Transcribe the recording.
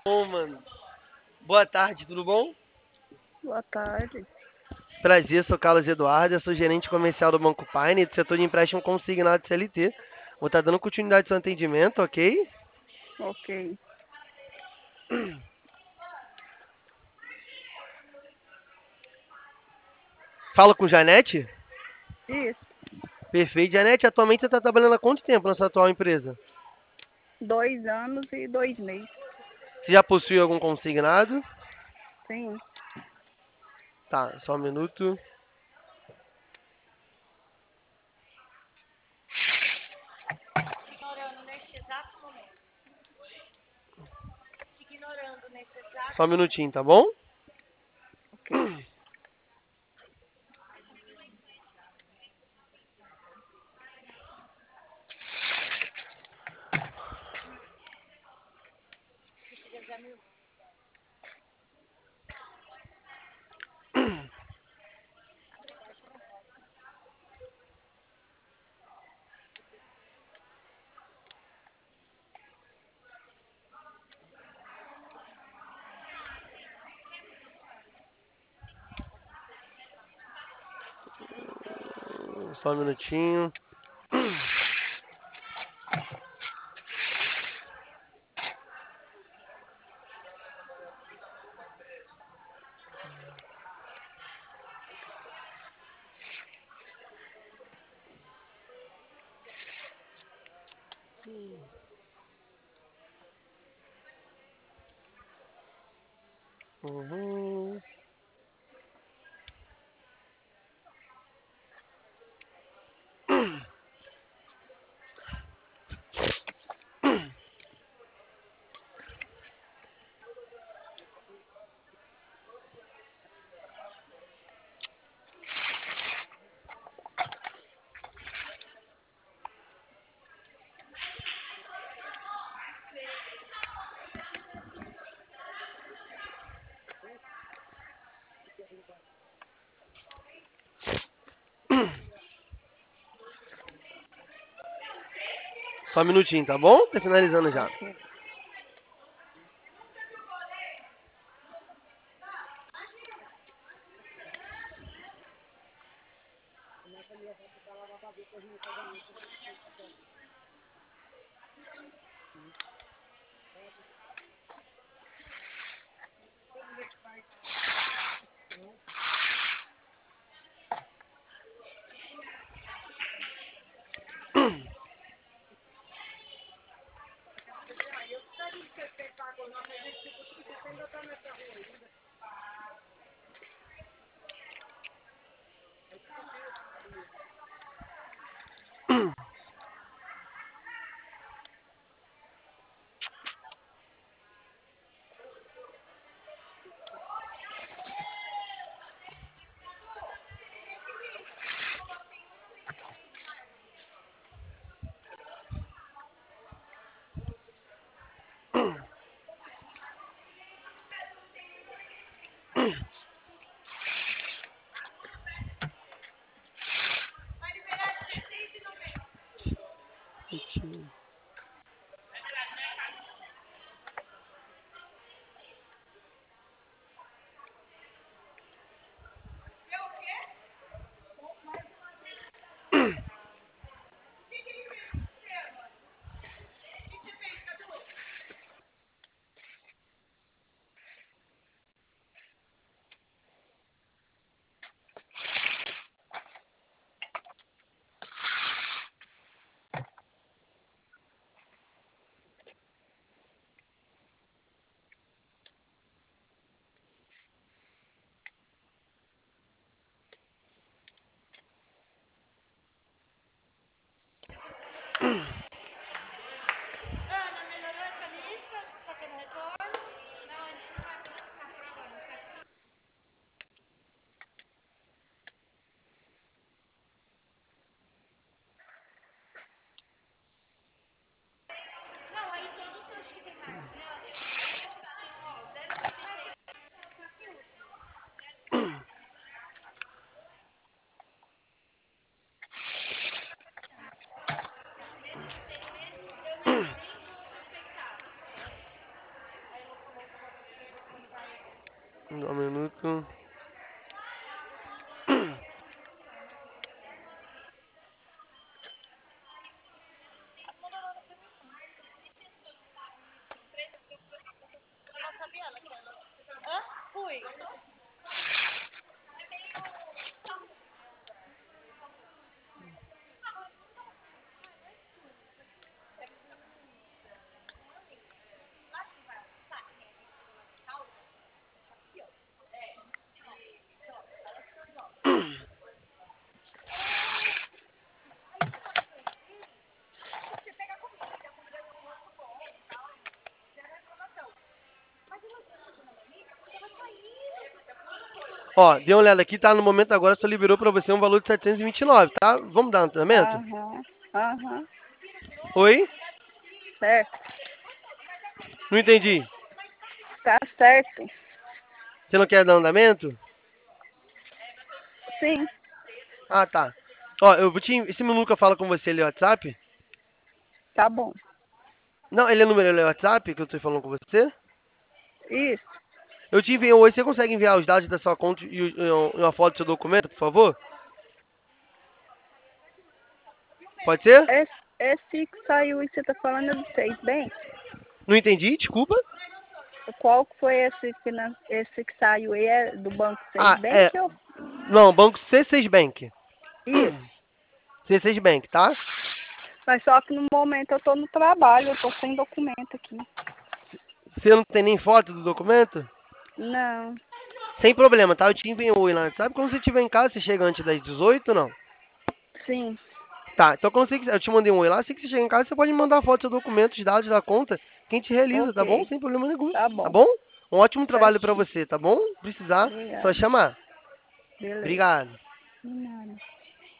Bom, mano. Boa tarde, tudo bom? Boa tarde. Prazer, sou Carlos Eduardo, eu sou gerente comercial do Banco Pine, do setor de empréstimo consignado CLT. Vou estar dando continuidade ao seu atendimento, ok? Ok. Fala com Janete? Isso. Perfeito. Janete, atualmente você está trabalhando há quanto tempo na sua atual empresa? 2 anos e 2 meses. Você já possui algum consignado? Sim. Tá, só um minuto. Só um minutinho, tá bom? Ok. Só um minutinho. Uhum. Só um minutinho, tá bom? Tá finalizando já. Ok. Um minuto. Ó, dê uma olhada aqui, tá? No momento agora só liberou pra você um valor de 729, tá? Vamos dar um tratamento? Aham. Aham. Oi? Certo. Não entendi. Tá certo. Você não quer dar andamento? Sim. Ah, tá. Ó, eu vou te... Esse Minuca fala com você ali no WhatsApp? Tá bom. Não, ele é número ele é WhatsApp que eu tô falando com você? Isso. Eu te envio hoje, você consegue enviar os dados da sua conta e uma foto do seu documento, por favor? Pode ser? Esse que saiu e você tá falando é do Seis Bem? Não entendi, desculpa. Qual que foi esse que saiu aí? É do Banco Seis Ah, Bem é. que eu... Não, Banco C6 Bank. Isso. C6 Bank, tá? Mas só que no momento eu tô no trabalho, eu tô sem documento aqui. Você não tem nem foto do documento? Não. Sem problema, tá? Eu te envio hoje lá. Sabe quando você estiver em casa, você chega antes das 18 ou não? Sim. Tá, então quando você quiser, eu te mandei um oi lá, assim que você chegar em casa, você pode me mandar foto do seu documento, os dados da conta, que a gente realiza, tá bom? Ok. Sem problema nenhum, Tá tá bom. bom? Um ótimo trabalho pra Certinho. você, tá bom? Precisar, só Obrigada. chamar. Beleza. Obrigado. De nada.